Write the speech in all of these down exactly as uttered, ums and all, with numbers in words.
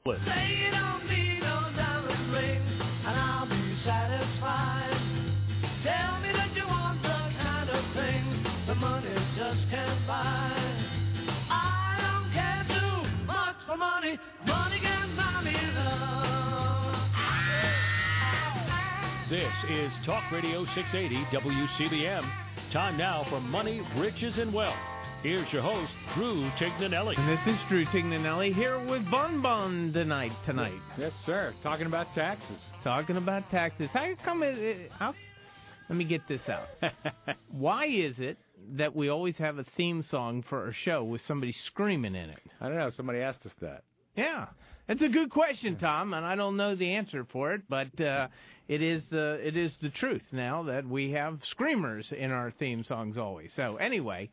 Say you don't need no diamond rings, and I'll be satisfied. Tell me that you want the kind of thing the money just can't buy. I don't care too much for money. Money can buy me love. This is Talk Radio six eighty W C B M. Time now for Money, Riches, and Wealth. Here's your host, Drew Tignanelli. And this is Drew Tignanelli here with Bon Bon tonight. Tonight, yes, sir. Talking about taxes. Talking about taxes. How come it? it how, let me get this out. Why is it that we always have a theme song for our show with somebody screaming in it? I don't know. Somebody asked us that. Yeah, it's a good question, Tom, and I don't know the answer for it, but uh, it is uh, it is the truth now that we have screamers in our theme songs always. So anyway.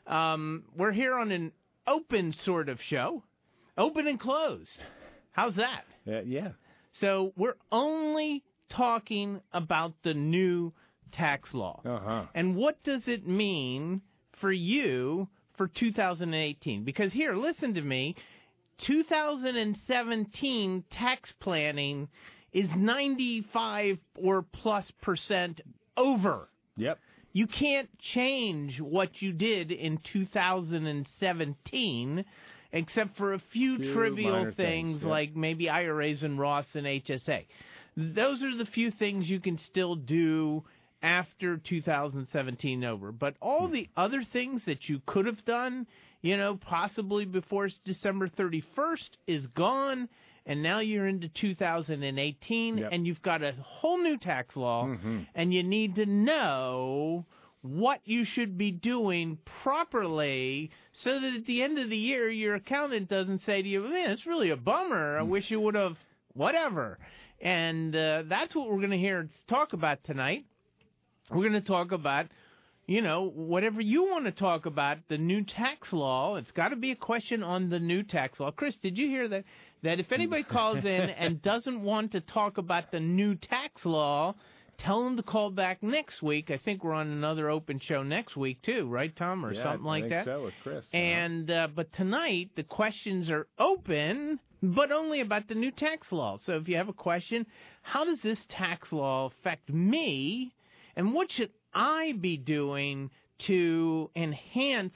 Um, we're here on an open sort of show, open and closed. How's that? Uh, yeah. So we're only talking about the new tax law. Uh-huh. And what does it mean for you for two thousand eighteen? Because here, listen to me, two thousand seventeen tax planning is ninety-five or plus percent over. Yep. You can't change what you did in two thousand seventeen except for a few, few trivial things, things yeah. like maybe I R As and Roths and H S A. Those are the few things you can still do after two thousand seventeen over. But all hmm. the other things that you could have done, you know, possibly before December thirty-first is gone. And now you're into two thousand eighteen, yep. and you've got a whole new tax law, mm-hmm. and you need to know what you should be doing properly so that at the end of the year, your accountant doesn't say to you, man, it's really a bummer. I wish you would have whatever. And uh, that's what we're going to hear talk about tonight. We're going to talk about, you know, whatever you want to talk about, the new tax law. It's got to be a question on the new tax law. Chris, did you hear that? That if anybody calls in and doesn't want to talk about the new tax law, tell them to call back next week. I think we're on another open show next week, too, right, Tom, or yeah, something I like think that? so, with Chris. And uh, but tonight, the questions are open, but only about the new tax law. So if you have a question, how does this tax law affect me, and what should I be doing to enhance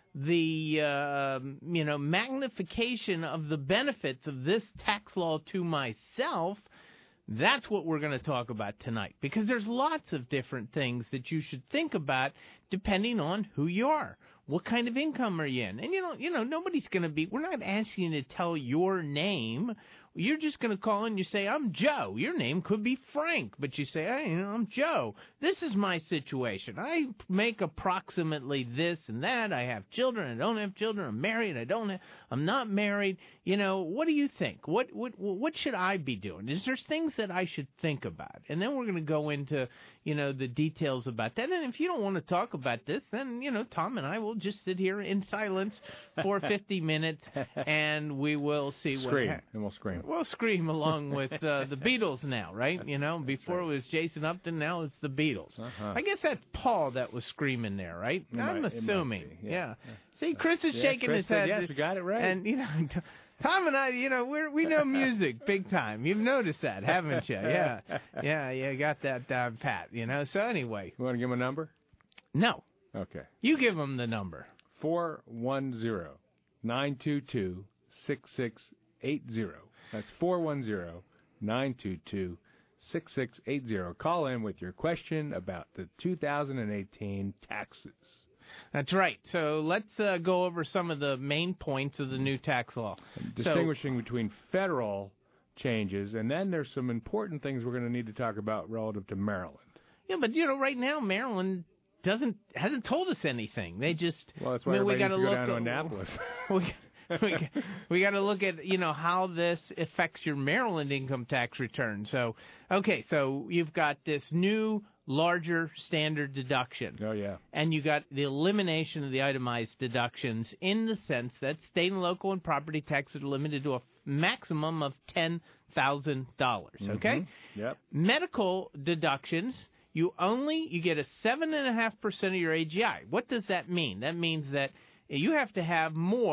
the uh, you know magnification of the benefits of this tax law to myself? That's what we're going to talk about tonight, because there's lots of different things that you should think about depending on who you are. What kind of income are you in? And, you know, you know, nobody's going to be, we're not asking you to tell your name. You're just going to call and you say, I'm Joe. Your name could be Frank, but you say, hey, you know, I'm Joe. This is my situation. I make approximately this and that. I have children. I don't have children. I'm married. I don't have, I'm not married. You know, what do you think? What, what, what should I be doing? Is there things that I should think about? And then we're going to go into, you know, the details about that. And if you don't want to talk about this, then, you know, Tom and I will just sit here in silence for fifty minutes and we will see what Scream, happens. and we'll scream. We'll scream along with uh, the Beatles now, right? You know, before it was Jason Upton, now it's the Beatles. Uh-huh. I guess that's Paul that was screaming there, right? It I'm might, assuming. yeah. yeah. See, Chris is yeah, shaking Chris his head. Said, yes, you got it right. And, you know, Tom and I, you know, we're, we know music big time. You've noticed that, haven't you? Yeah. Yeah, you got that down pat, you know. So anyway. You want to give him a number? No. Okay. You give him the number. four one zero, nine two two, six six eight zero. That's four one zero, nine two two, six six eight zero. Call in with your question about the two thousand eighteen taxes. That's right. So let's uh, go over some of the main points of the new tax law. Distinguishing so, between federal changes, and then there's some important things we're going to need to talk about relative to Maryland. Yeah, but, you know, right now Maryland doesn't hasn't told us anything. They just well, that's why I mean, everybody we gotta needs to go look down to at, Annapolis. we, we, we got to look at, you know, how this affects your Maryland income tax return. So, okay, so you've got this new larger standard deduction. Oh, yeah. And you got the elimination of the itemized deductions in the sense that state and local and property taxes are limited to a maximum of ten thousand dollars, okay? Mm-hmm. Yep. Medical deductions, you only, you get a seven point five percent of your A G I. What does that mean? That means that you have to have more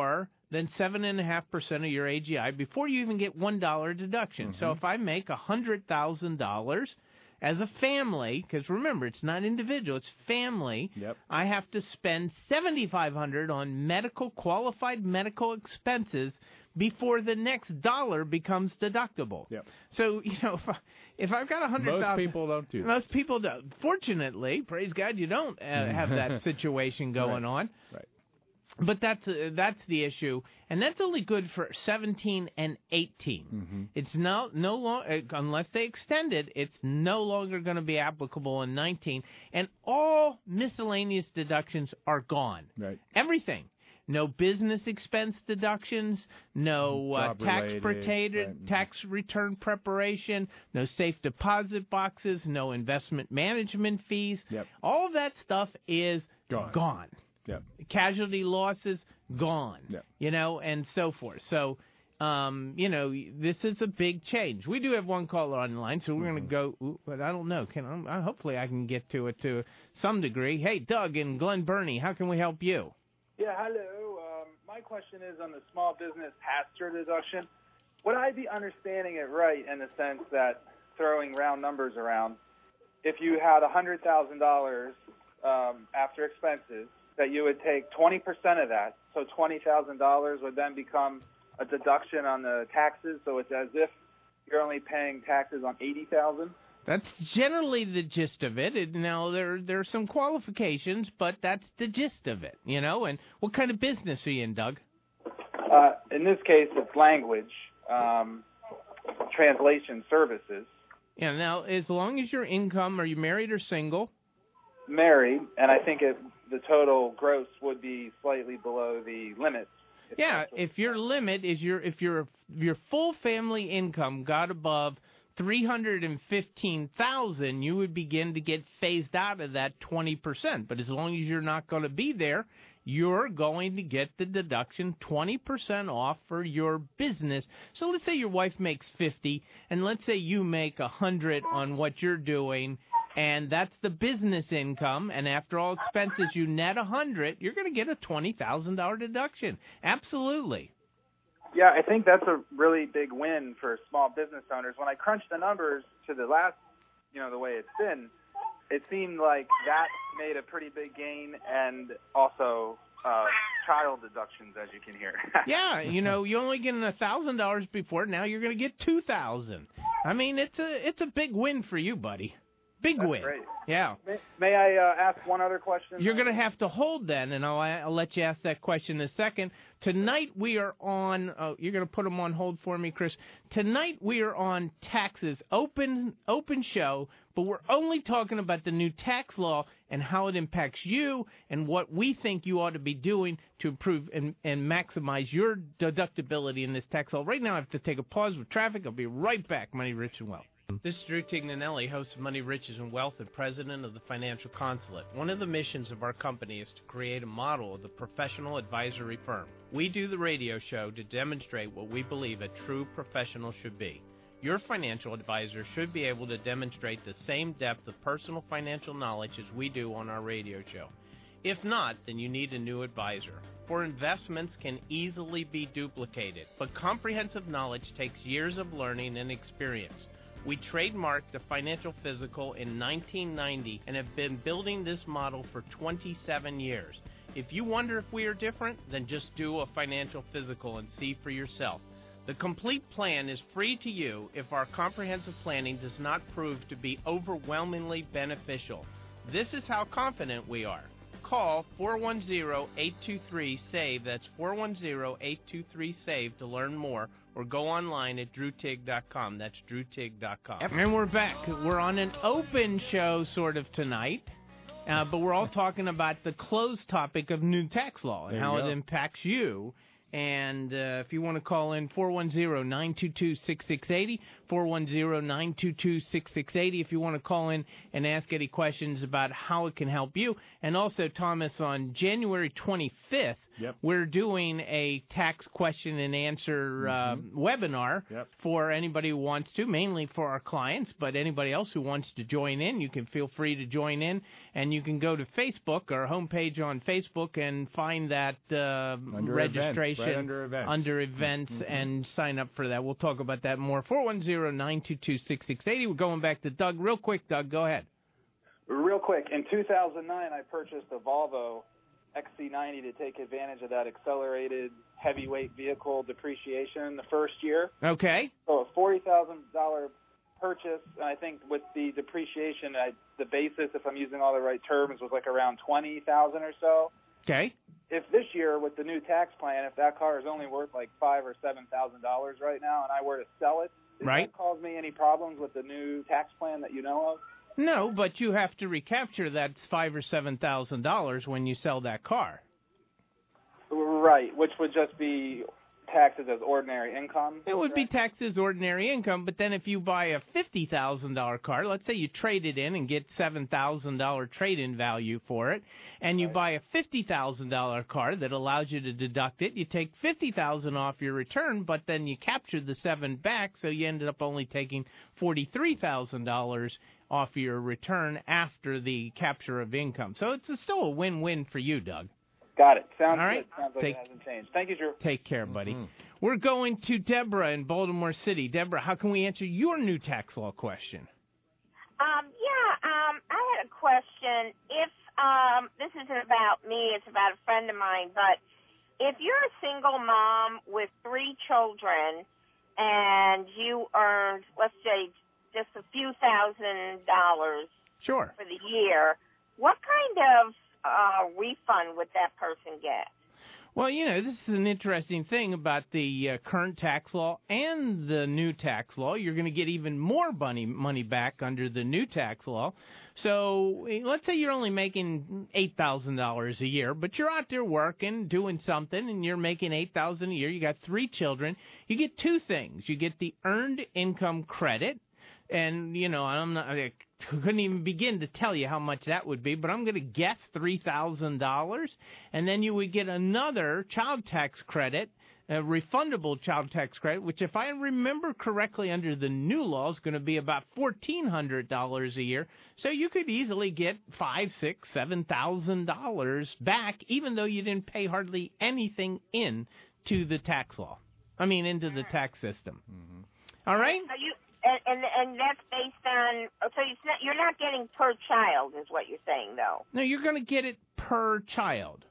than seven point five percent of your A G I before you even get one dollar deduction. Mm-hmm. So if I make one hundred thousand dollars as a family, because remember, it's not individual, it's family, Yep. I have to spend seven thousand five hundred dollars on medical, qualified medical expenses before the next dollar becomes deductible. Yep. So, you know, if, I, if I've got one hundred thousand dollars... Most people don't do that. Most people don't. Fortunately, praise God, you don't uh, have that situation going Right. on. Right. But that's uh, that's the issue, and that's only good for seventeen and eighteen. Mm-hmm. It's no no long uh, unless they extend it. It's no longer going to be applicable in nineteen, and all miscellaneous deductions are gone. Right. Everything. No business expense deductions, no uh, tax Job-related, protected, right. tax return preparation, no safe deposit boxes, no investment management fees. Yep. All of that stuff is Gone. gone. Yep. Casualty losses gone. Yep. You know, and so forth. So, um, you know, this is a big change. We do have one caller on the line, so we're Mm-hmm. going to go. Ooh, but I don't know. Can I, hopefully I can get to it to some degree. Hey, Doug in Glen Burnie, how can we help you? Yeah, hello. Um, my question is on the small business pass-through deduction. Would I be understanding it right in the sense that, throwing round numbers around, if you had one hundred thousand dollars um, after expenses, that you would take twenty percent of that, so twenty thousand dollars would then become a deduction on the taxes, so it's as if you're only paying taxes on eighty thousand dollars? That's generally the gist of it. it. Now, there there are some qualifications, but that's the gist of it, you know. And what kind of business are you in, Doug? Uh, in this case, it's language, um, translation services. Yeah, now, as long as your income, are you married or single? Married, and I think it, the total gross would be slightly below the limit. Yeah, if your limit is your if your your full family income got above three hundred fifteen thousand, you would begin to get phased out of that twenty percent. But as long as you're not going to be there, you're going to get the deduction twenty percent off for your business. So let's say your wife makes fifty, and let's say you make one hundred on what you're doing, and that's the business income, and after all expenses you net one hundred, you're going to get a twenty thousand dollars deduction. Absolutely. Yeah, I think that's a really big win for small business owners. When I crunched the numbers to the last, you know, the way it's been, it seemed like that made a pretty big gain, and also uh, child deductions, as you can hear. Yeah, you know, you only get a thousand dollars before. Now you're going to get two thousand. I mean, it's a it's a big win for you, buddy. Big That's win. great. Yeah. May, may I uh, ask one other question? You're going to have to hold then, and I'll, I'll let you ask that question in a second. Tonight we are on, oh, you're going to put them on hold for me, Chris. Tonight we are on taxes, open open show, but we're only talking about the new tax law and how it impacts you and what we think you ought to be doing to improve and, and maximize your deductibility in this tax law. Right now I have to take a pause with traffic. I'll be right back. Money, Rich, and Wealth. This is Drew Tignanelli, host of Money, Riches, and Wealth and president of the Financial Consulate. One of the missions of our company is to create a model of the professional advisory firm. We do the radio show to demonstrate what we believe a true professional should be. Your financial advisor should be able to demonstrate the same depth of personal financial knowledge as we do on our radio show. If not, then you need a new advisor. For investments can easily be duplicated, but comprehensive knowledge takes years of learning and experience. We trademarked the Financial Physical in nineteen ninety and have been building this model for twenty-seven years. If you wonder if we are different, then just do a Financial Physical and see for yourself. The complete plan is free to you if our comprehensive planning does not prove to be overwhelmingly beneficial. This is how confident we are. Call four one zero, eight two three, S A V E, that's four one zero, eight two three, S A V E to learn more, or go online at drew tig dot com. That's drew tig dot com. And we're back. We're on an open show sort of tonight, uh, but we're all talking about the closed topic of new tax law and There you how go. it impacts you. And uh, if you want to call in, four one zero, nine two two, six six eight zero, four one zero, nine two two, six six eight zero if you want to call in and ask any questions about how it can help you. And also, Thomas, on January twenty-fifth, Yep. we're doing a tax question and answer uh, webinar Yep. for anybody who wants to, mainly for our clients, but anybody else who wants to join in, you can feel free to join in, and you can go to Facebook, our homepage on Facebook, and find that uh, Under registration. discussion right under events, under events mm-hmm. and sign up for that. We'll talk about that more. four one zero, nine two two, six six eight zero. We're going back to Doug real quick. Doug, go ahead. Real quick, in two thousand nine, I purchased a Volvo X C ninety to take advantage of that accelerated heavyweight vehicle depreciation the first year. Okay. So a forty thousand dollars purchase, and I think with the depreciation, I, the basis, if I'm using all the right terms, was like around twenty thousand dollars or so. Okay. If this year with the new tax plan, if that car is only worth like five or seven thousand dollars right now, and I were to sell it, does right. that cause me any problems with the new tax plan that you know of? No, but you have to recapture that five or seven thousand dollars when you sell that car. Right, which would just be taxes as ordinary income. It would be taxed as ordinary income, but then if you buy a fifty thousand dollars car, let's say you trade it in and get seven thousand dollars trade-in value for it, and you right. buy a fifty thousand dollars car that allows you to deduct it, you take fifty thousand dollars off your return, but then you capture the seven back, so you ended up only taking forty-three thousand dollars off your return after the capture of income. So it's still a win-win for you, Doug. Got it. Sounds All right. good. Sounds like Take, it hasn't changed. Thank you, Drew. Take care, buddy. Mm-hmm. We're going to Deborah in Baltimore City. Deborah, how can we answer your new tax law question? Um, yeah, um, I had a question. If um, this isn't about me, it's about a friend of mine, but if you're a single mom with three children and you earned, let's say, just a few thousand dollars Sure. for the year, what kind of uh, refund would that person get? Well, you know, this is an interesting thing about the uh, current tax law and the new tax law. You're going to get even more money money back under the new tax law. So let's say you're only making eight thousand dollars a year, but you're out there working, doing something, and you're making eight thousand dollars a year. You got three children. You get two things. You get the earned income credit. And, you know, I'm not, I couldn't even begin to tell you how much that would be, but I'm going to guess three thousand dollars. And then you would get another child tax credit, a refundable child tax credit, which if I remember correctly under the new law is going to be about fourteen hundred dollars a year. So you could easily get five, six, seven thousand dollars back, even though you didn't pay hardly anything in to the tax law. I mean, into the tax system. Mm-hmm. All right? Are you... And, and and that's based on, so it's not, you're not getting per child is what you're saying, though. No, you're going to get it per child.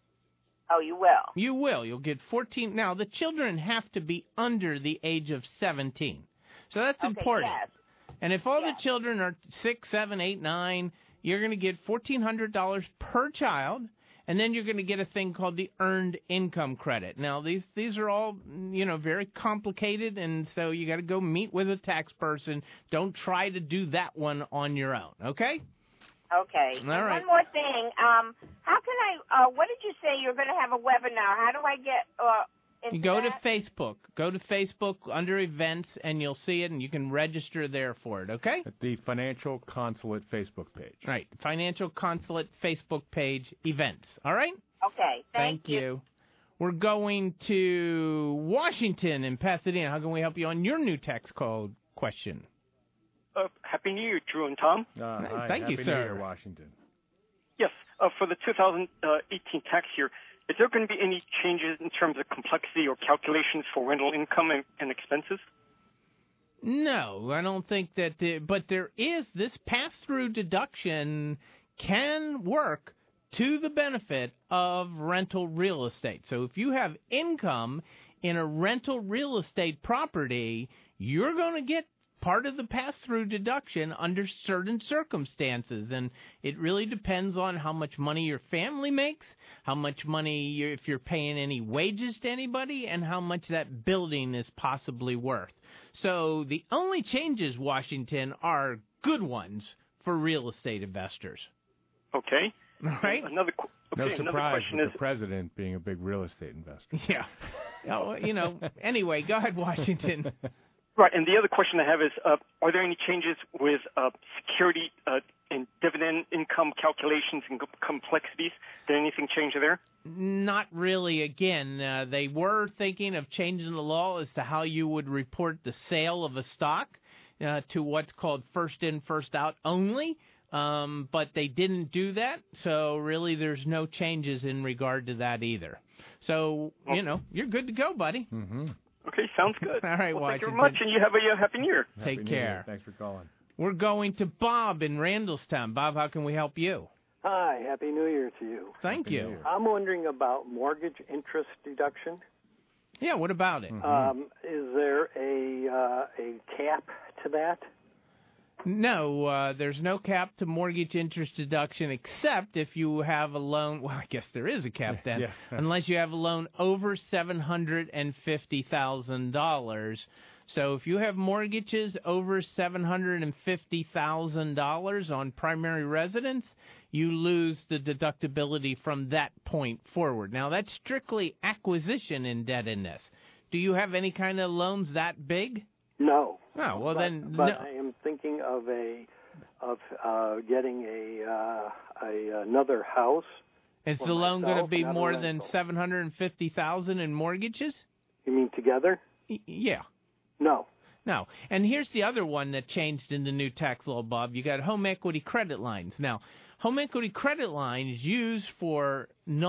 Oh, you will? You will. You'll get fourteen. Now, the children have to be under the age of seventeen. So that's okay, important. Yes. And if all yes. the children are six, seven, eight, nine, you're going to get fourteen hundred dollars per child. And then you're going to get a thing called the earned income credit. Now, these these are all, you know, very complicated, and so you got to go meet with a tax person. Don't try to do that one on your own, okay? Okay. All right. One more thing. Um, how can I, uh, what did you say you're going to have a webinar? How do I get uh, into You go that? to Facebook. Go to Facebook under events, and you'll see it, and you can register there for it, okay? At the Financial Consulate Facebook page. Right. Financial Consulate Facebook page, events. All right? Okay. Thank, Thank you. We're going to Washington in Pasadena. How can we help you on your new tax code question? Uh, Happy New Year, Drew and Tom. Uh, Nice. hi, Thank you, Happy sir. New Year, Washington. Yes, uh, for the two thousand eighteen tax year, is there going to be any changes in terms of complexity or calculations for rental income and, and expenses? No, I don't think that. The, but there is this pass-through deduction can work to the benefit of rental real estate. So if you have income in a rental real estate property, you're going to get part of the pass-through deduction under certain circumstances, and it really depends on how much money your family makes, how much money, you, if you're paying any wages to anybody, and how much that building is possibly worth. So the only changes, Washington, are good ones for real estate investors. Okay. All right? Another, qu- okay, No another surprise question with is, the president being a big real estate investor. Yeah. Oh, you know, anyway, go ahead, Washington. right, and the other question I have is, uh, are there any changes with uh, security uh, and dividend income calculations and c- complexities? Did anything change there? Not really. Again, uh, they were thinking of changing the law as to how you would report the sale of a stock uh, to what's called first in, first out only. Um, but they didn't do that, so really there's no changes in regard to that either. So, you know, you're good to go, buddy. Mm-hmm. Okay, sounds good. All right, well, Washington. thank you very much, and you have a uh, happy New Year. Take Happy New care. Year. Thanks for calling. We're going to Bob in Randallstown. Bob, how can we help you? Hi, Happy New Year to you. Thank Happy you. New Year. I'm wondering about mortgage interest deduction. Yeah, what about it? Mm-hmm. Um, is there a uh, a cap to that? No, uh, there's no cap to mortgage interest deduction except if you have a loan. Well, I guess there is a cap then, Yeah. unless you have a loan over seven hundred fifty thousand dollars. So if you have mortgages over seven hundred fifty thousand dollars on primary residence, you lose the deductibility from that point forward. Now, that's strictly acquisition indebtedness. Do you have any kind of loans that big? No. Oh, well but, then, but no. I am thinking of a of uh, getting a uh, a another house. Is for the loan going to myself be and more other than rental. seven hundred fifty thousand dollars in mortgages? You mean together? Y- yeah. No. No. And here's the other one that changed in the new tax law, Bob. You got home equity credit lines. Now, home equity credit lines used for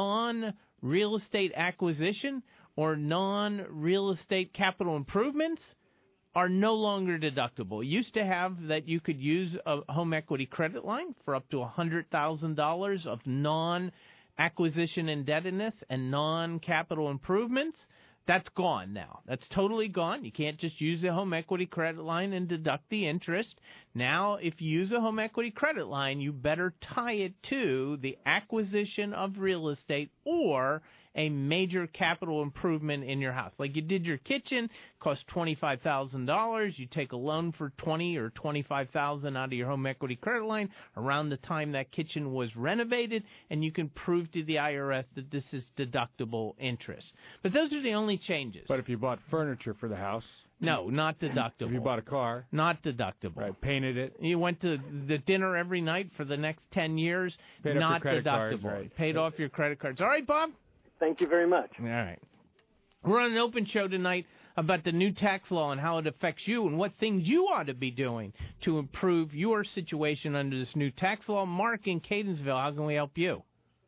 non-real estate acquisition or non-real estate capital improvements are no longer deductible. It used to have that you could use a home equity credit line for up to one hundred thousand dollars of non-acquisition indebtedness and non-capital improvements. That's gone now. That's totally gone. You can't just use a home equity credit line and deduct the interest. Now, if you use a home equity credit line, you better tie it to the acquisition of real estate or a major capital improvement in your house. Like you did your kitchen, cost twenty-five thousand dollars. You take a loan for twenty or twenty-five thousand dollars out of your home equity credit line around the time that kitchen was renovated, and you can prove to the I R S that this is deductible interest. But those are the only changes. But if you bought furniture for the house, no, not deductible. if you bought a car, Not deductible. right, painted it, You went to the dinner every night for the next ten years, Paid off your not credit deductible. cards, right. Paid off your credit cards. All right, Bob? Thank you very much. All right. We're on an open show tonight about the new tax law and how it affects you and what things you ought to be doing to improve your situation under this new tax law. Mark in Catonsville, how can we help you?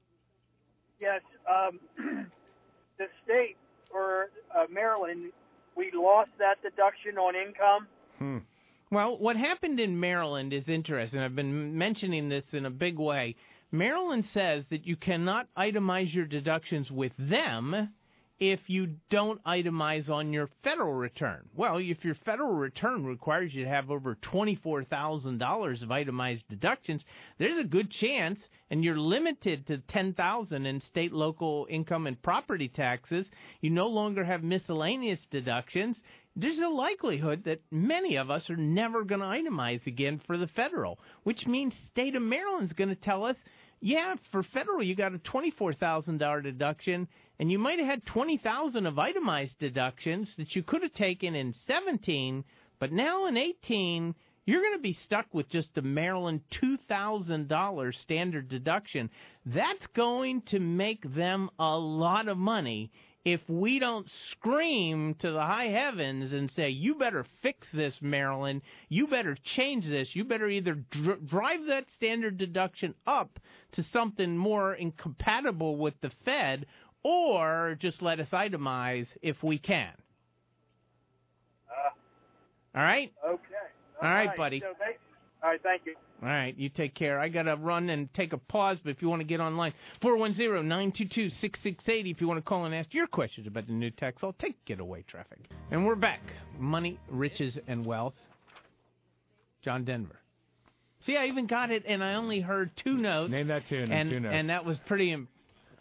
Yes, um, the state for uh, Maryland, we lost that deduction on income. hmm. Well, what happened in Maryland is interesting. I've been mentioning this in a big way. Maryland says that you cannot itemize your deductions with them if you don't itemize on your federal return. Well, if your federal return requires you to have over twenty-four thousand dollars of itemized deductions, there's a good chance, and you're limited to ten thousand dollars in state, local income and property taxes. You no longer have miscellaneous deductions. There's a likelihood that many of us are never going to itemize again for the federal, which means state of Maryland's going to tell us, yeah, for federal you got a twenty-four thousand dollars deduction, and you might have had twenty thousand dollars of itemized deductions that you could have taken in seventeen, but now in eighteen you're going to be stuck with just the Maryland two thousand dollars standard deduction. That's going to make them a lot of money if we don't scream to the high heavens and say, you better fix this, Maryland, you better change this, you better either dr- drive that standard deduction up to something more incompatible with the Fed, or just let us itemize if we can. Uh, All right? okay. All right, buddy. So they, all right, thank you. All right, you take care. I got to run and take a pause, but if you want to get online, four one zero, nine two two, six six eight zero if you want to call and ask your questions about the new tax law, take Getaway Traffic. And we're back. Money, riches, and wealth. John Denver. See, I even got it, and I only heard two notes. Name that tune in and, two notes. and that was pretty... Im-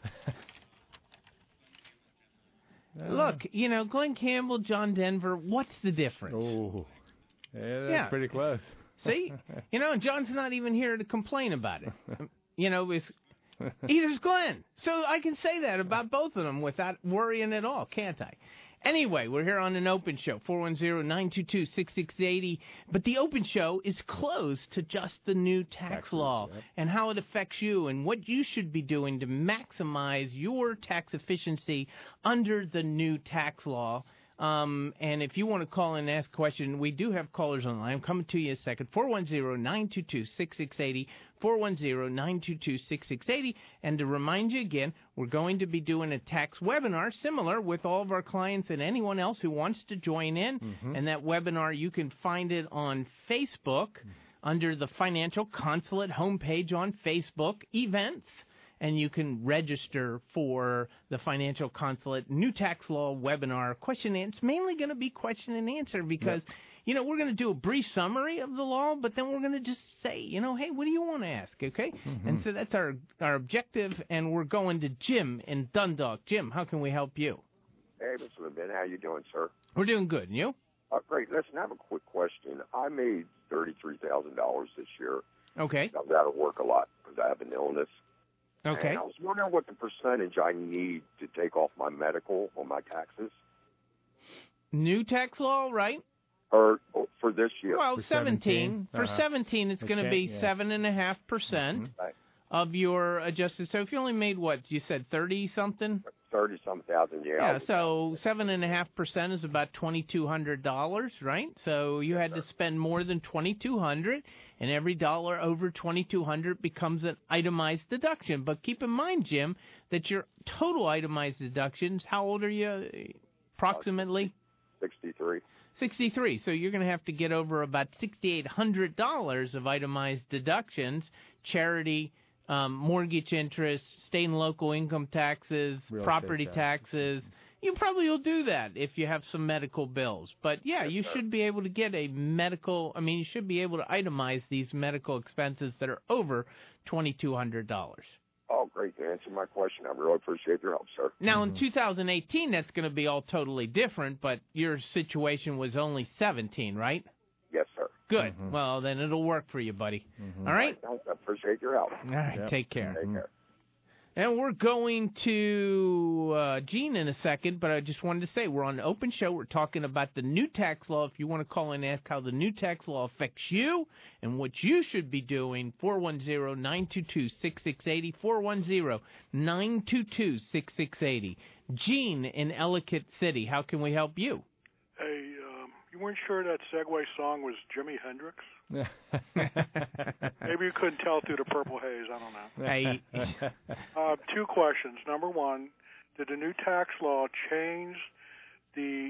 Look, you know, Glenn Campbell, John Denver, what's the difference? Oh, yeah, that's Yeah. pretty close. See? You know, and John's not even here to complain about it. You know, it's, either's Glenn. So I can say that about both of them without worrying at all, can't I? Anyway, we're here on an open show, four one zero, nine two two, six six eight zero. But the open show is closed to just the new tax Taxes, law yep. and how it affects you and what you should be doing to maximize your tax efficiency under the new tax law. Um, and if you want to call in and ask a question, we do have callers on the line. I'm coming to you in a second. four one zero, nine two two, six six eight zero, four one zero, nine two two, six six eight zero. And to remind you again, we're going to be doing a tax webinar similar with all of our clients and anyone else who wants to join in. Mm-hmm. And that webinar, you can find it on Facebook mm-hmm. under the Financial Consulate homepage on Facebook, events. And you can register for the Financial Consulate New Tax Law webinar question and answer. It's mainly going to be question and answer because, yep. you know, we're going to do a brief summary of the law, but then we're going to just say, you know, hey, what do you want to ask, okay? Mm-hmm. And so that's our, our objective, and we're going to Jim in Dundalk. Jim, how can we help you? Hey, Mister Levin, how you doing, sir? We're doing good. And you? Uh, great. Listen, I have a quick question. I made thirty-three thousand dollars this year. Okay. I was out of work a lot because I have an illness. Okay. And I was wondering what the percentage I need to take off my medical on my taxes. New tax law, right? Or, or for this year. Well, for seventeen. seventeen. For Uh-huh. seventeen, it's going to be yeah. seven and a half percent of your adjusted. So if you only made what you said, thirty something. Thirty some thousand, yeah. Yeah. So seven and a half percent is about twenty two hundred dollars, right? So you yes, had sir. to spend more than twenty two hundred, and every dollar over twenty two hundred becomes an itemized deduction. But keep in mind, Jim, that your total itemized deductions. How old are you, approximately? Sixty-three. sixty-three. So you're going to have to get over about sixty-eight hundred dollars of itemized deductions, charity, um, mortgage interest, state and local income taxes, Real property estate taxes. You probably will do that if you have some medical bills. But, yeah, Yes, you sir. should be able to get a medical – I mean, you should be able to itemize these medical expenses that are over twenty-two hundred dollars. Oh, great to answer my question. I really appreciate your help, sir. Now, Mm-hmm. in two thousand eighteen, that's going to be all totally different, but your situation was only seventeen, right? Yes, sir. Good. Mm-hmm. Well, then it'll work for you, buddy. Mm-hmm. All right? I appreciate your help. All right, Yep. take care. Take care. And we're going to uh, Gene in a second, but I just wanted to say we're on an open show. We're talking about the new tax law. If you want to call in and ask how the new tax law affects you and what you should be doing, four one zero, nine two two, six six eight zero, four one zero, nine two two, six six eight zero. Gene in Ellicott City, how can we help you? Hey, um, you weren't sure that Segway song was Jimi Hendrix? Maybe you couldn't tell through the purple haze. I don't know. Hey. Uh, two questions. Number one, did the new tax law change the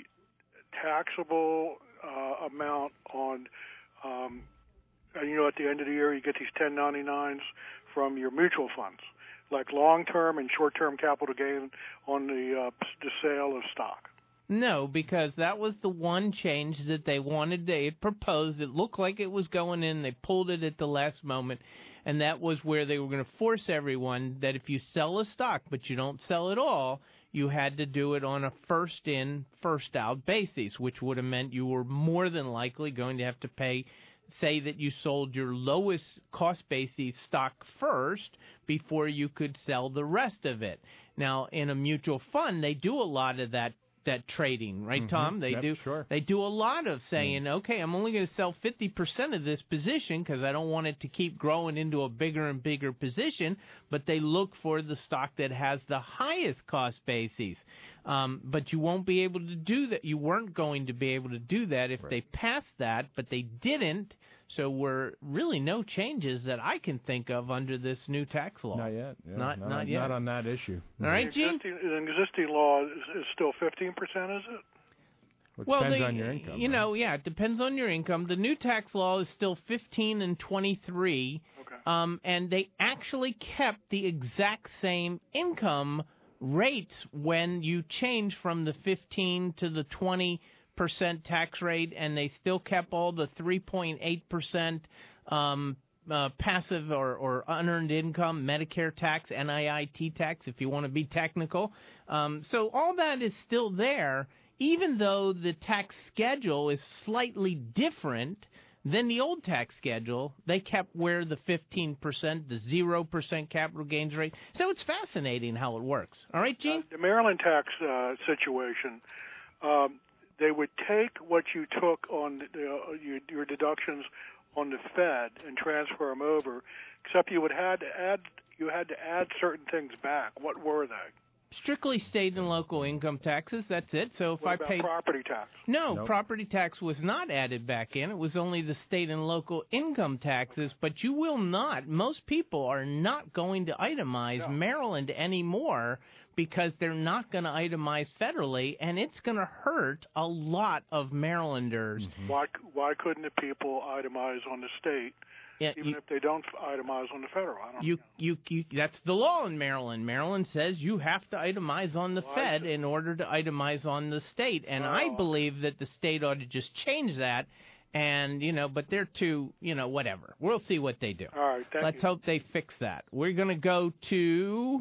taxable uh, amount on, um, and, you know, at the end of the year you get these ten ninety-nines from your mutual funds, like long-term and short-term capital gain on the, uh, the sale of stock? No, because that was the one change that they wanted. They had proposed. It looked like it was going in. They pulled it at the last moment, and that was where they were going to force everyone that if you sell a stock but you don't sell it all, you had to do it on a first-in, first-out basis, which would have meant you were more than likely going to have to pay, say that you sold your lowest cost basis stock first before you could sell the rest of it. Now, in a mutual fund, they do a lot of that that trading, right, Mm-hmm. Tom? They Yep, do. Sure. They do a lot of saying, mm. okay, I'm only going to sell fifty percent of this position because I don't want it to keep growing into a bigger and bigger position. But they look for the stock that has the highest cost basis. Um, but you won't be able to do that. You weren't going to be able to do that if right. they passed that, but they didn't. So we're really no changes that I can think of under this new tax law. Not yet. Yeah, not, not, not on, yet. Not on that issue. All right, the Gene? existing, the existing law is, is still fifteen percent, is it? It well, depends they, on your income. You right? know, yeah, it depends on your income. The new tax law is still fifteen and twenty-three, okay. um, and they actually kept the exact same income rates when you change from the fifteen to the twenty percent tax rate, and they still kept all the three point eight percent um, uh, passive or, or unearned income, Medicare tax, N I I T tax, if you want to be technical. Um, so all that is still there, even though the tax schedule is slightly different than the old tax schedule. They kept where the fifteen percent, the zero percent capital gains rate. So it's fascinating how it works. All right, Gene? Uh, the Maryland tax uh, situation, um, they would take what you took on the, uh, your, your deductions on the Fed and transfer them over, except you would had to add you had to add certain things back. What were they? Strictly state and local income taxes, that's it. So if What I about paid property tax? No, Nope. property tax was not added back in. It was only the state and local income taxes, but you will not, most people are not going to itemize No. Maryland anymore because they're not going to itemize federally, and it's going to hurt a lot of Marylanders. Mm-hmm. Why why couldn't the people itemize on the state, Yeah, even you- if they don't itemize on the federal? I don't You, you, you, that's the law in Maryland. Maryland says you have to itemize on the Well, I Fed see. in order to itemize on the state, and Oh, I okay. believe that the state ought to just change that. And you know, but they're too, you know, whatever. We'll see what they do. All right, thank Let's you. hope they fix that. We're going to go to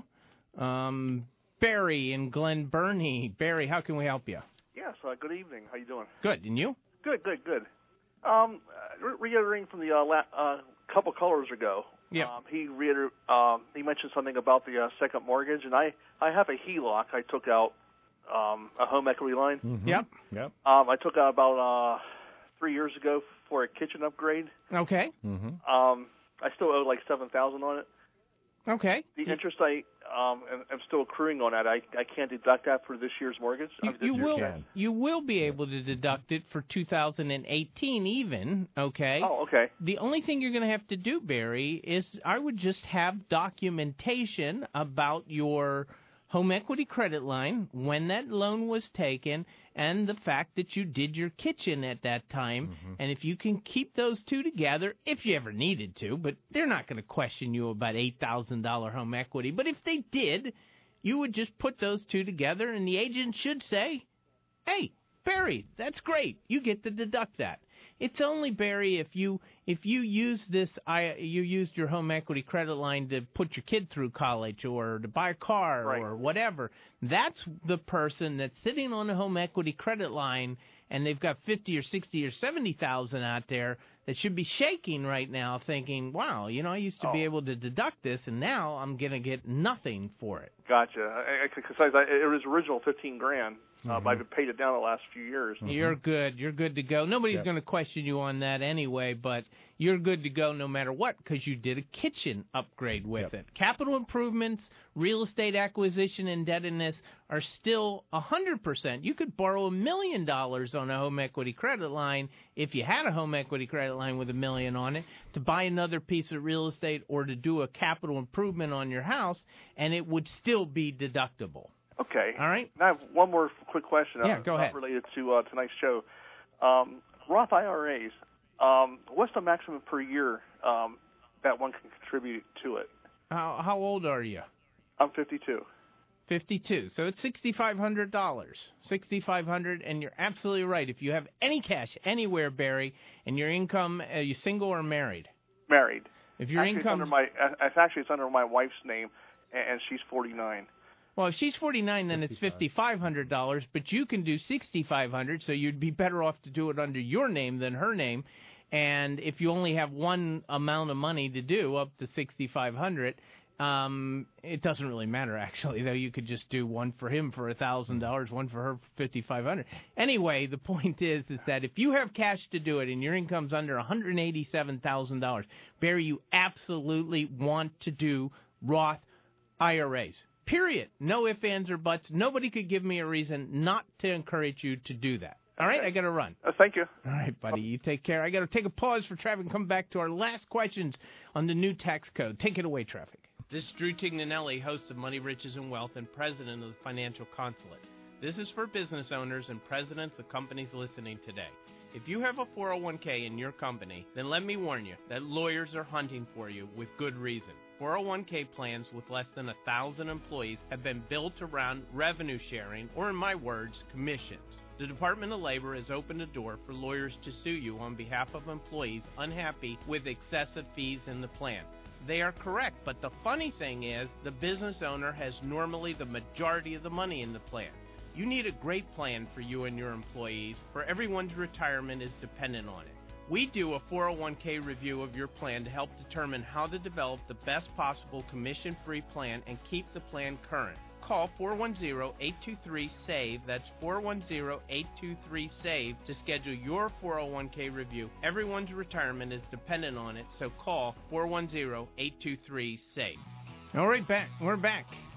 um, Barry in Glen Burnie. Barry, how can we help you? Yes, uh, good evening. How you doing? Good, and you? Good, good, good. Um, uh, re- reiterating from the uh, la- uh, couple callers ago, Yeah. um, he reiter- um, he mentioned something about the uh, second mortgage, and I, I have a H E L O C. I took out um, a home equity line. Mm-hmm. Yep. Yep. Um, I took out about uh, three years ago for a kitchen upgrade. Okay. Mm-hmm. Um, I still owe like seven thousand on it. Okay. The interest I um, am, am still accruing on that. I, I can't deduct that for this year's mortgage. You, Uh, this you year's will tax. you will be able to deduct it for two thousand eighteen even, okay? Oh, okay. The only thing you're going to have to do, Barry, is I would just have documentation about your home equity credit line, when that loan was taken, and the fact that you did your kitchen at that time. Mm-hmm. And if you can keep those two together, if you ever needed to, but they're not going to question you about eight thousand dollars home equity. But if they did, you would just put those two together, and the agent should say, hey, Barry, that's great. You get to deduct that. It's only, Barry, if you if you use this, I you used your home equity credit line to put your kid through college or to buy a car Right. or whatever. That's the person that's sitting on a home equity credit line, and they've got fifty or sixty or seventy thousand out there that should be shaking right now, thinking, "Wow, you know, I used to be Oh. able to deduct this, and now I'm going to get nothing for it." Gotcha. Because I, I, it was original fifteen grand. Uh, but I've paid it down the last few years. You're good. You're good to go. Nobody's Yep. going to question you on that anyway, but you're good to go no matter what because you did a kitchen upgrade with Yep. it. Capital improvements, real estate acquisition indebtedness are still one hundred percent. You could borrow a million dollars on a home equity credit line if you had a home equity credit line with a million on it to buy another piece of real estate or to do a capital improvement on your house, and it would still be deductible. Okay. All right? And I have one more quick question. Yeah, uh, go not ahead. related to uh, tonight's show. Um, Roth I R As. Um, what's the maximum per year um, that one can contribute to it? How, how old are you? I'm fifty-two. fifty-two. So it's sixty-five hundred dollars. sixty-five hundred dollars, and you're absolutely right. If you have any cash anywhere, Barry, and your income, are you single or married? Married. If your actually, income, it's under my uh, it's actually it's under my wife's name, and, and she's forty-nine. well, if she's forty-nine, then it's fifty-five hundred dollars, but you can do sixty-five hundred dollars, so you'd be better off to do it under your name than her name. And if you only have one amount of money to do, up to sixty-five hundred dollars, Um, it doesn't really matter, actually, though. You could just do one for him for one thousand dollars, one for her for fifty-five hundred dollars. Anyway, the point is is that if you have cash to do it and your income's under one hundred eighty-seven thousand dollars, Barry, you absolutely want to do Roth I R As. Period. No ifs, ands, or buts. Nobody could give me a reason not to encourage you to do that. All right, I got to run. Uh, thank you. All right, buddy, you take care. I got to take a pause for traffic and come back to our last questions on the new tax code. Take it away, traffic. This is Drew Tignanelli, host of Money, Riches, and Wealth and president of the Financial Consulate. This is for business owners and presidents of companies listening today. If you have a four oh one k in your company, then let me warn you that lawyers are hunting for you with good reason. four oh one k plans with less than one thousand employees have been built around revenue sharing, or in my words, commissions. The Department of Labor has opened a door for lawyers to sue you on behalf of employees unhappy with excessive fees in the plan. They are correct, but the funny thing is the business owner has normally the majority of the money in the plan. You need a great plan for you and your employees, for everyone's retirement is dependent on it. We do a four oh one k review of your plan to help determine how to develop the best possible commission-free plan and keep the plan current. Call four one zero, eight two three, S A V E, that's four one zero, eight two three, S A V E, to schedule your four oh one k review. Everyone's retirement is dependent on it, so call four one zero, eight two three, S A V E. All right, back. We're back.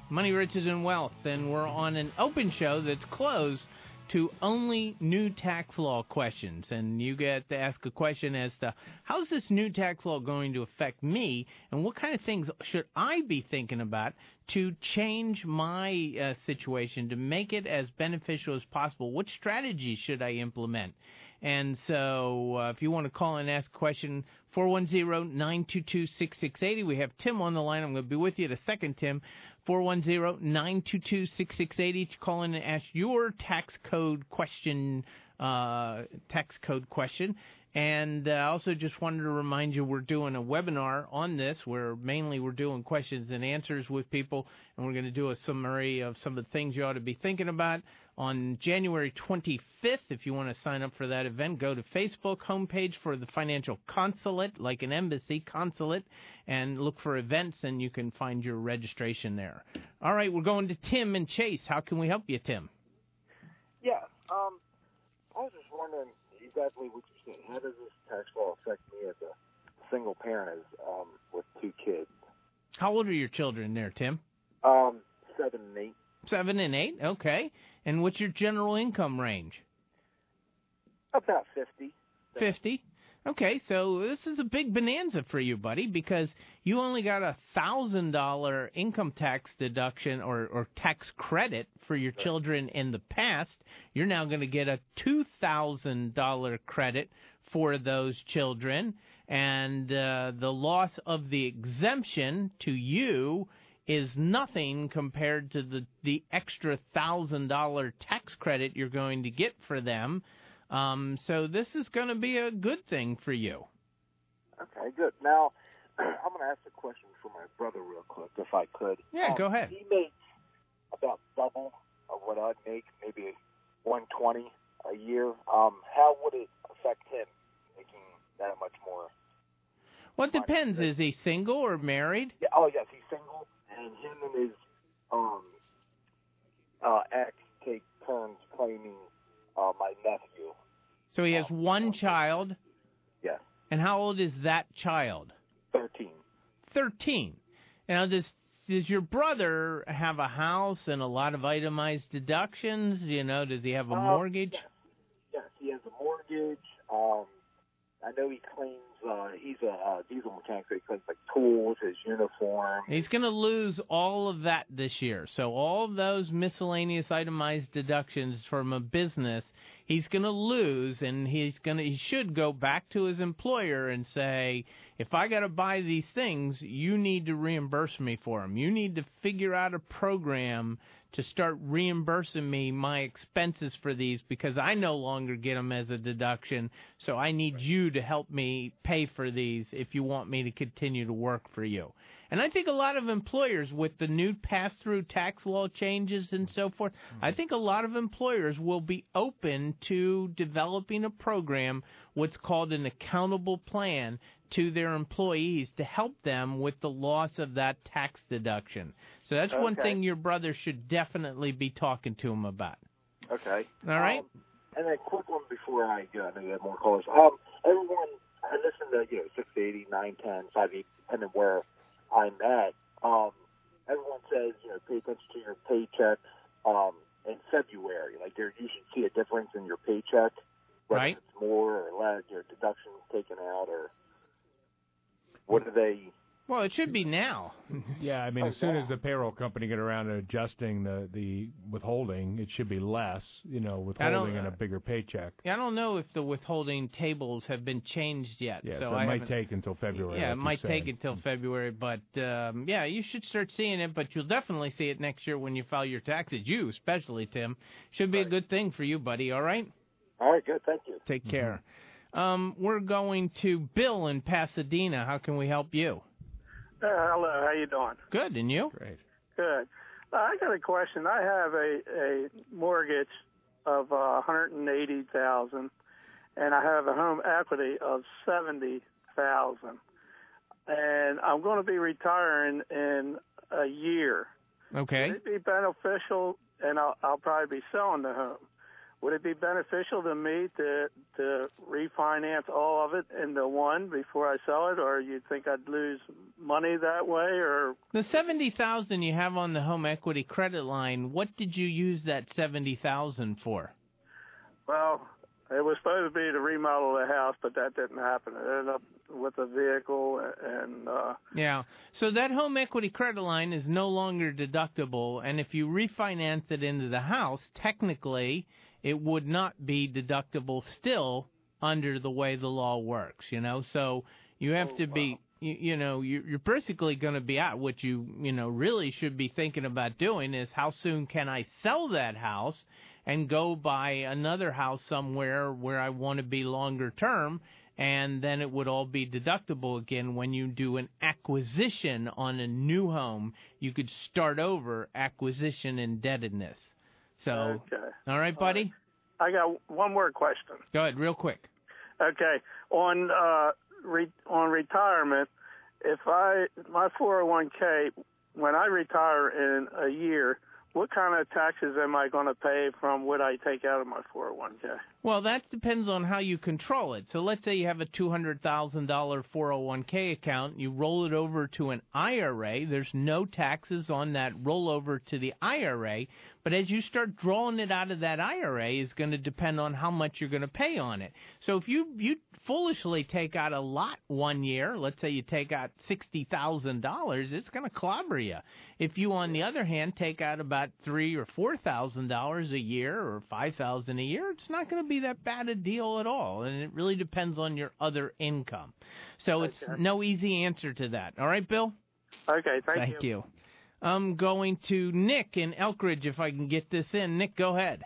Money, Riches, and Wealth, and we're on an open show that's closed to only new tax law questions. And you get to ask a question as to how's this new tax law going to affect me, and what kind of things should I be thinking about to change my uh, situation, to make it as beneficial as possible? What strategies should I implement? And so uh, if you want to call and ask a question, four one zero, nine two two, six six eight zero. We have Tim on the line. I'm going to be with you in a second, Tim. four one zero, nine two two, six six eight zero to call in and ask your tax code question, uh, tax code question. And I uh, also just wanted to remind you we're doing a webinar on this where mainly we're doing questions and answers with people, and we're going to do a summary of some of the things you ought to be thinking about on January twenty-fifth. If you want to sign up for that event, go to Facebook homepage for the Financial Consulate, like an embassy consulate, and look for events, and you can find your registration there. All right, we're going to Tim and Chase. How can we help you, Tim? Yeah, um, I was just wondering exactly what you're saying. How does this tax law affect me as a single parent as, um, with two kids? How old are your children there, Tim? Um, seven and eight. Seven and eight, okay. And what's your general income range? About fifty. Fifty. Okay, so this is a big bonanza for you, buddy, because you only got a thousand dollar income tax deduction or, or tax credit for your children in the past. You're now going to get a two thousand dollar credit for those children, and uh, the loss of the exemption to you is nothing compared to the, the extra one thousand dollar tax credit you're going to get for them. Um, so this is going to be a good thing for you. Okay, good. Now, I'm going to ask a question for my brother real quick, if I could. Yeah, um, go ahead. He makes about double of what I'd make, maybe one hundred twenty a year. Um, how would it affect him making that much more? Well, it depends. Is he single or married? Yeah, oh, yes, he's single, and him and his um, uh, ex take turns claiming uh, my nephew. So he has one child? Yes. And how old is that child? Thirteen. Thirteen. Now, does does your brother have a house and a lot of itemized deductions? You know, does he have a Uh, mortgage? Yes. yes, he has a mortgage. Um, I know he claims uh, he's a uh, diesel mechanic, so he claims like tools, his uniform. He's going to lose all of that this year. So all of those miscellaneous itemized deductions from a business, he's going to lose, and he's going to he should go back to his employer and say, if I got to buy these things, you need to reimburse me for them. You need to figure out a program to start reimbursing me my expenses for these because I no longer get them as a deduction. So I need you to help me pay for these if you want me to continue to work for you. And I think a lot of employers, with the new pass-through tax law changes and so forth, I think a lot of employers will be open to developing a program, what's called an accountable plan, to their employees to help them with the loss of that tax deduction. So that's one Okay. thing your brother should definitely be talking to him about. Okay. All right? Um, and then a quick one before I go. I know you have more callers. Um, everyone, I listen to, you know, six eighty, nine ten, five eighty, depending where I'm at. Um, everyone says, you know, pay attention to your paycheck um, in February. Like, there, you should see a difference in your paycheck, whether Right. it's more or less, your deductions taken out, or what do they... Well, it should be now. Yeah, I mean, as soon as the payroll company get around to adjusting the, the withholding, it should be less, you know, withholding and a bigger paycheck. I don't know if the withholding tables have been changed yet. Yeah, so so it I might haven't- take until February. Yeah, like it you might said. take until February, but um, yeah, you should start seeing it, but you'll definitely see it next year when you file your taxes. You, especially, Tim. Should be a good thing for you, buddy, all right? All right, good, thank you. Take care. Um, we're going to Bill in Pasadena. How can we help you? Uh, hello, how you doing? Good, and you? Great. Good. Uh, I got a question. I have a, a mortgage of uh, one hundred eighty thousand dollars, and I have a home equity of seventy thousand dollars, and I'm going to be retiring in a year. Okay. Would it be beneficial, and I'll, I'll probably be selling the home, would it be beneficial to me to to refinance all of it into one before I sell it, or you think I'd lose money that way? Or the seventy thousand you have on the home equity credit line, what did you use that seventy thousand for? Well, it was supposed to be to remodel the house, but that didn't happen. It ended up with a vehicle and... Uh, yeah. So that home equity credit line is no longer deductible, and if you refinance it into the house, technically it would not be deductible still under the way the law works, you know? So you have oh, to be... wow. You, you know, you're, you're basically going to be out. What you, you know, really should be thinking about doing is how soon can I sell that house and go buy another house somewhere where I want to be longer term, and then it would all be deductible again. When you do an acquisition on a new home, you could start over acquisition indebtedness. So, okay. All right, buddy? I got one more question. Go ahead, real quick. Okay. On uh, re- on retirement, if I my four oh one k, when I retire in a year, what kind of taxes am I going to pay from what I take out of my four oh one k? Well, that depends on how you control it. So let's say you have a two hundred thousand dollars four oh one k account. You roll it over to an I R A. There's no taxes on that rollover to the I R A. But as you start drawing it out of that I R A, is going to depend on how much you're going to pay on it. So if you, you foolishly take out a lot one year, let's say you take out sixty thousand dollars, it's going to clobber you. If you, on the other hand, take out about three thousand dollars or four thousand dollars a year or five thousand dollars a year, it's not going to be that bad a deal at all. And it really depends on your other income. So it's okay. no easy answer to that. All right, Bill? Okay, thank, thank you. you. I'm going to Nick in Elkridge if I can get this in. Nick, go ahead.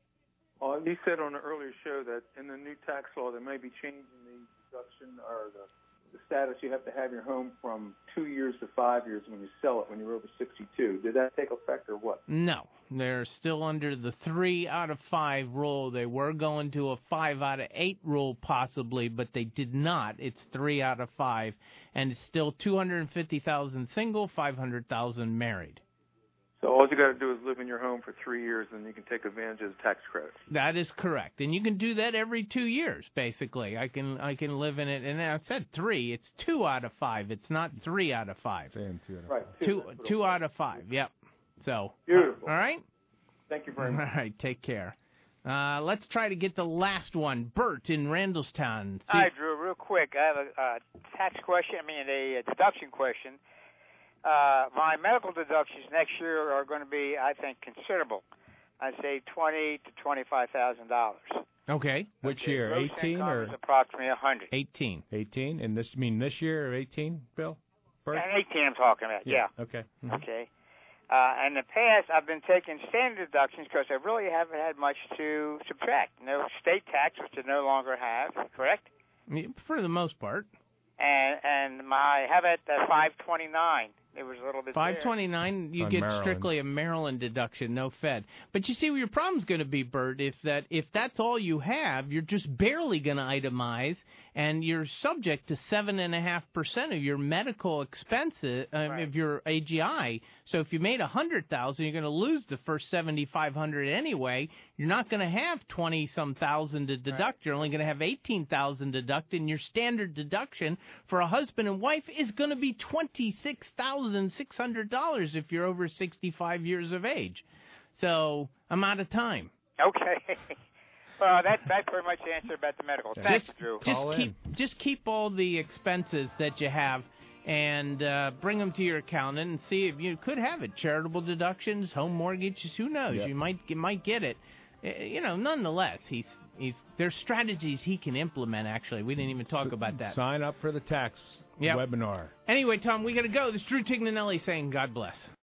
Uh, you said on an earlier show that in the new tax law they may be changing the deduction or the, the status. You have to have your home from two years to five years when you sell it when you're over sixty-two. Did that take effect or what? No. They're still under the three out of five rule. They were going to a five out of eight rule possibly, but they did not. It's three out of five, and it's still two hundred fifty thousand single, five hundred thousand married. So all you got to do is live in your home for three years, and you can take advantage of the tax credit. That is correct, and you can do that every two years. Basically, I can I can live in it, and I said three. It's two out of five. It's not three out of five. Saying two out of right. five. Two two out of five. Yep. So beautiful. All right. Thank you very much. All right. Take care. Uh, let's try to get the last one. Bert in Randallstown. See Hi, Drew. Real quick, I have a uh, tax question. I mean, a deduction question. Uh, my medical deductions next year are going to be, I think, considerable. I say twenty to twenty-five thousand dollars. Okay. Which okay. year? Gross eighteen or is approximately a hundred. Eighteen. Eighteen, and this you mean this year or eighteen, Bill? Bert? And eighteen, I'm talking about. Yeah. yeah. Okay. Mm-hmm. Okay. Uh, in the past, I've been taking standard deductions because I really haven't had much to subtract. No state tax, which I no longer have. Correct? For the most part. And and my I have it at five twenty-nine. It was a little bit five twenty-nine, you On get Maryland. strictly a Maryland deduction, no Fed. But you see what your problem's going to be, Bert, if that if that's all you have, you're just barely going to itemize, and you're subject to seven point five percent of your medical expenses, uh, right. of your A G I. So if you made one hundred thousand dollars, you're going to lose the first seven thousand five hundred dollars anyway. You're not going to have twenty-some thousand to deduct. Right. You're only going to have eighteen thousand dollars deduct, and your standard deduction for a husband and wife is going to be twenty-six thousand six hundred dollars if you're over sixty-five years of age. So I'm out of time. Okay. Well, that, that's pretty much the answer about the medical. Thanks, just, Drew. Just keep, just keep all the expenses that you have and uh, bring them to your accountant and see if you could have it. Charitable deductions, home mortgages, who knows? Yep. You might you might get it. You know, nonetheless, he's he's there's strategies he can implement, actually. We didn't even talk S- about that. Sign up for the tax yep. webinar. Anyway, Tom, we got to go. This is Drew Tignanelli saying God bless.